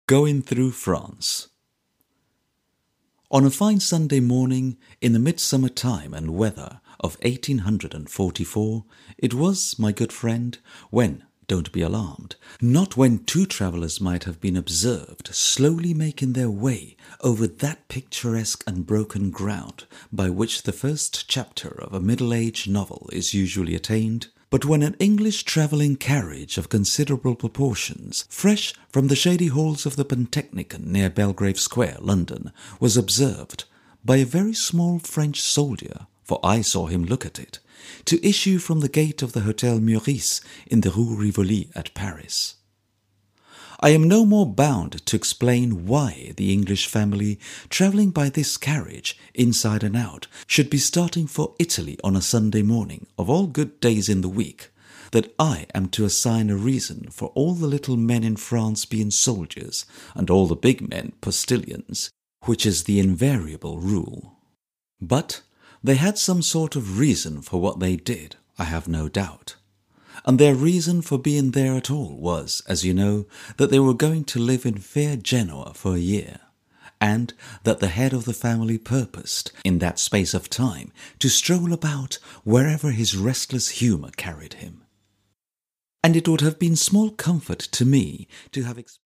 Going through France. On a fine Sunday morning in the midsummer time and weather of 1844, it was, my good friend, when, don't be alarmed, not when two travellers might have been observed slowly making their way over that picturesque unbroken ground by which the first chapter of a middle-aged novel is usually attained, but when an English travelling carriage of considerable proportions, fresh from the shady halls of the Pantechnicon near Belgrave Square, London, was observed by a very small French soldier, for I saw him look at it, to issue from the gate of the Hotel Meurice in the Rue Rivoli at Paris. I am no more bound to explain why the English family, travelling by this carriage, inside and out, should be starting for Italy on a Sunday morning, of all good days in the week, that I am to assign a reason for all the little men in France being soldiers, and all the big men postilions, which is the invariable rule. But they had some sort of reason for what they did, I have no doubt. And their reason for being there at all was, as you know, that they were going to live in fair Genoa for a year, and that the head of the family purposed, in that space of time, to stroll about wherever his restless humour carried him. And it would have been small comfort to me to have